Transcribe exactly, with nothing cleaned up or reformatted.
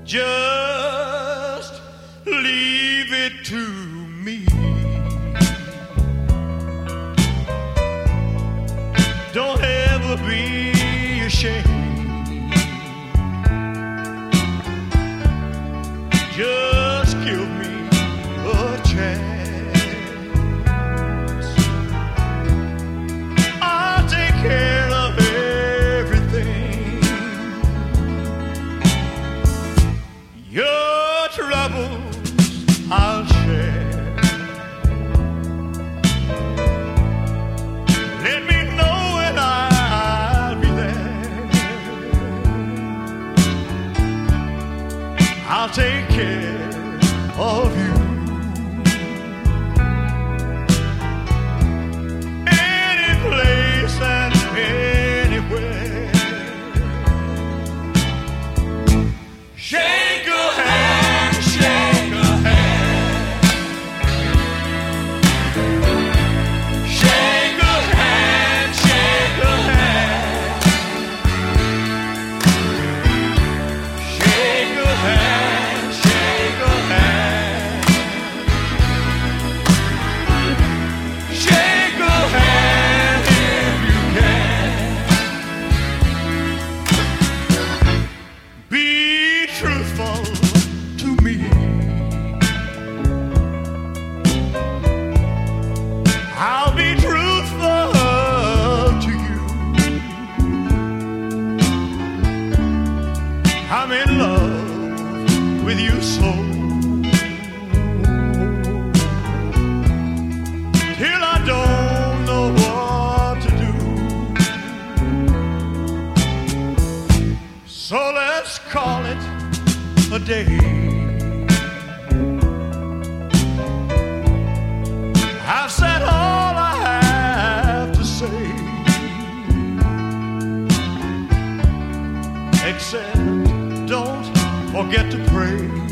Just leave it to me. Don't ever be ashamed. Just give me a chance. I'll take care of everything. Your troubles I'll share. Let me know when I'll be there. I'll take care of you. Any place and anywhere. Shake a hand, shake a hand. Shake a hand, shake a hand. Shake a hand, shake a hand. Shake a hand if you can. Be truthful to me. I'll be truthful to you. I'm in love with you so. Till I don't know what to do. So let's call it a day. I've said all I have to say, except don't forget to pray.